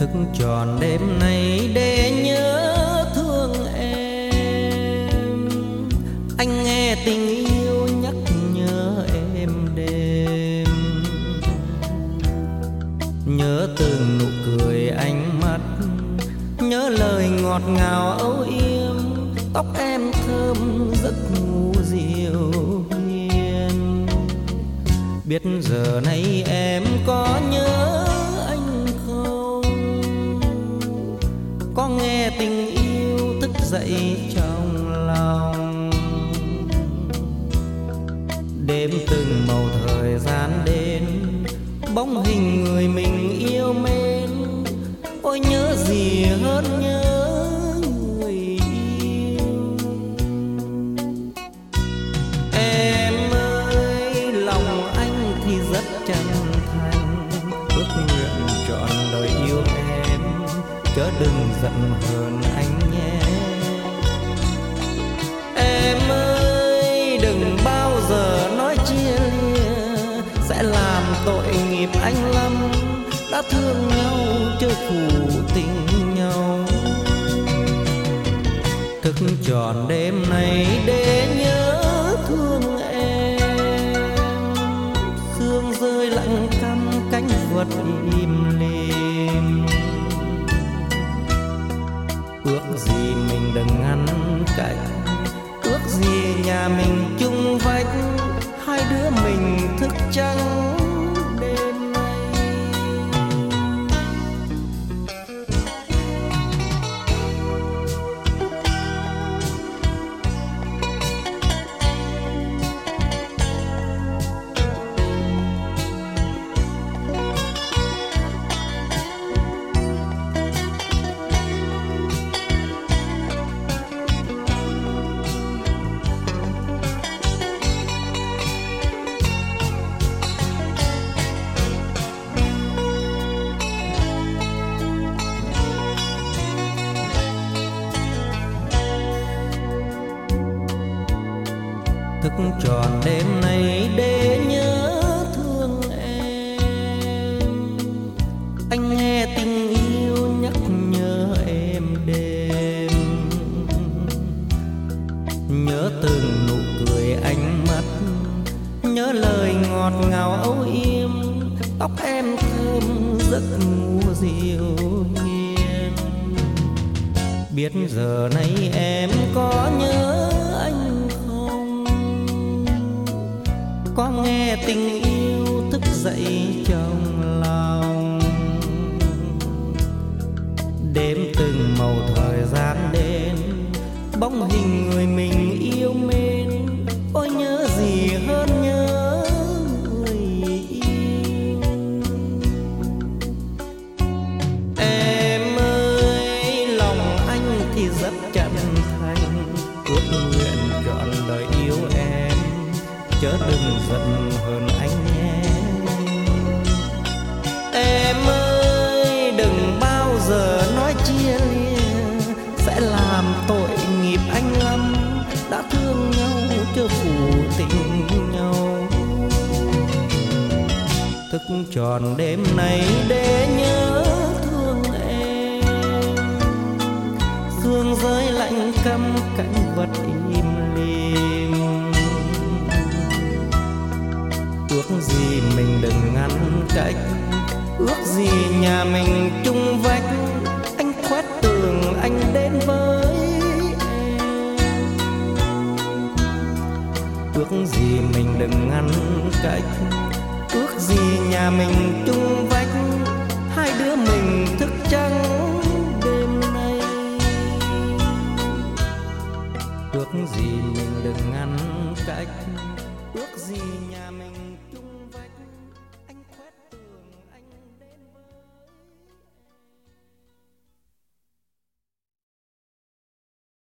Thức tròn đêm nay để nhớ thương em. Anh nghe tình yêu nhắc nhớ em đêm. Nhớ từng nụ cười ánh mắt, nhớ lời ngọt ngào âu yếm. Tóc em thơm giấc ngủ dịu hiền. Biết giờ này em có nhớ anh không? Có nghe tình yêu thức dậy trong lòng. Đêm từng màu thời gian đến, bóng hình người mình yêu mến. Ôi nhớ gì hơn nhớ người yêu. Em ơi lòng anh thì rất chân thành, ước nguyện trọn đời yêu em, chớ đừng giận hờn anh nhé. Em ơi đừng bao giờ nói chia lìa, sẽ làm tội nghiệp anh lắm. Đã thương nhau chớ phụ tình nhau. Thức tròn đêm nay để nhớ thương em. Sương rơi lặng căm cánh vật im lìm. Ước gì mình đừng ngăn cách, ước gì nhà mình chung vách. Hai đứa mình thức trắng đêm nay. Thức tròn đêm nay để nhớ thương em. Anh nghe tình yêu nhắc nhớ em đêm. Nhớ từng nụ cười ánh mắt, nhớ lời ngọt ngào âu yếm. Tóc em thơm giấc ngủ dịu hiền. Biết giờ này em có nhớ anh không? Có nghe tình yêu thức dậy trong lòng. Đêm từng màu thời gian đến, bóng hình người mình yêu mến. Ôi nhớ gì hơn nhớ người yêu. Em ơi lòng anh thì rất chân thành, ước nguyện trọn đời yêu em, chớ đừng giận hờn anh nhé. Em ơi đừng bao giờ nói chia lìa, sẽ làm tội nghiệp anh lắm. Đã thương nhau chớ phụ tình nhau. Thức tròn đêm nay để nhớ thương em. Sương rơi lạnh căm cánh vật im lìm. Ước gì mình đừng ngăn cách, ước gì nhà mình chung vách. Anh khoét tường anh đến với em. Ước gì mình đừng ngăn cách, ước gì nhà mình chung vách. Hai đứa mình thức trắng đêm nay. Ước gì mình đừng ngăn cách, ước gì nhà mình